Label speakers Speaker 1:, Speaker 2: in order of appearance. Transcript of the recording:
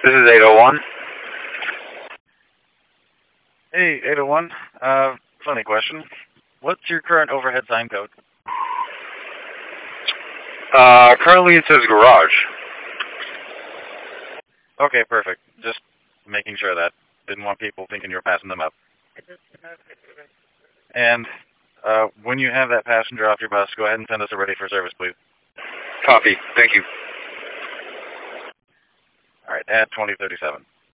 Speaker 1: This is 801.
Speaker 2: Hey, 801. Funny question. What's your current overhead sign code?
Speaker 1: Currently it says garage.
Speaker 2: Okay, perfect. Just making sure that. Didn't want people thinking you were passing them up. And when you have that passenger off your bus, go ahead and send us a ready for service, please.
Speaker 1: Copy. Thank you.
Speaker 2: All right, at 2037.